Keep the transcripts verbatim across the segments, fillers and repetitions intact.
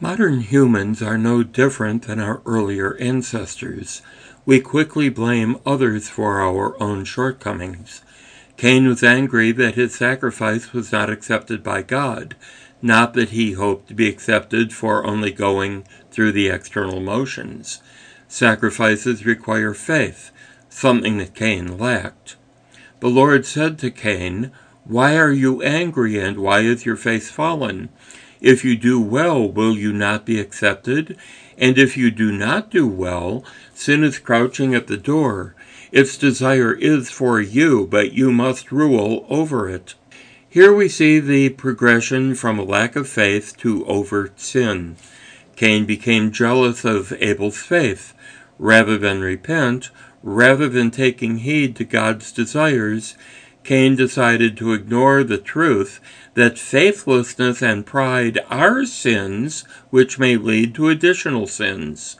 Modern humans are no different than our earlier ancestors. We quickly blame others for our own shortcomings. Cain was angry that his sacrifice was not accepted by God, not that he hoped to be accepted for only going through the external motions. Sacrifices require faith, something that Cain lacked. The Lord said to Cain, "Why are you angry, and why is your face fallen? If you do well, will you not be accepted? And if you do not do well, sin is crouching at the door. Its desire is for you, but you must rule over it." Here we see the progression from a lack of faith to overt sin. Cain became jealous of Abel's faith. Rather than repent, rather than taking heed to God's desires, Cain decided to ignore the truth that faithlessness and pride are sins which may lead to additional sins.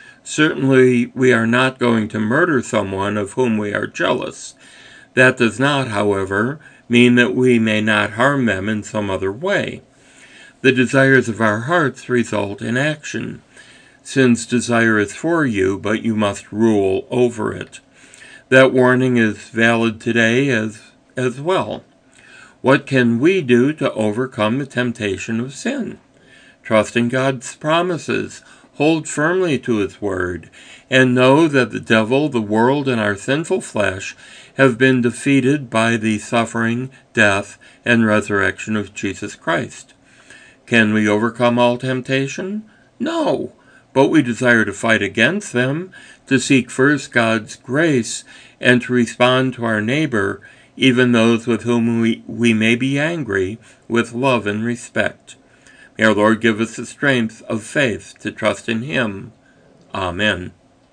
Certainly, we are not going to murder someone of whom we are jealous. That does not, however, mean that we may not harm them in some other way. The desires of our hearts result in action. Sin's desire is for you, but you must rule over it. That warning is valid today as, as well. What can we do to overcome the temptation of sin? Trust in God's promises, hold firmly to His word, and know that the devil, the world, and our sinful flesh have been defeated by the suffering, death, and resurrection of Jesus Christ. Can we overcome all temptation? No, but we desire to fight against them, to seek first God's grace, and to respond to our neighbor, even those with whom we, we may be angry, with love and respect. May our Lord give us the strength of faith to trust in Him. Amen.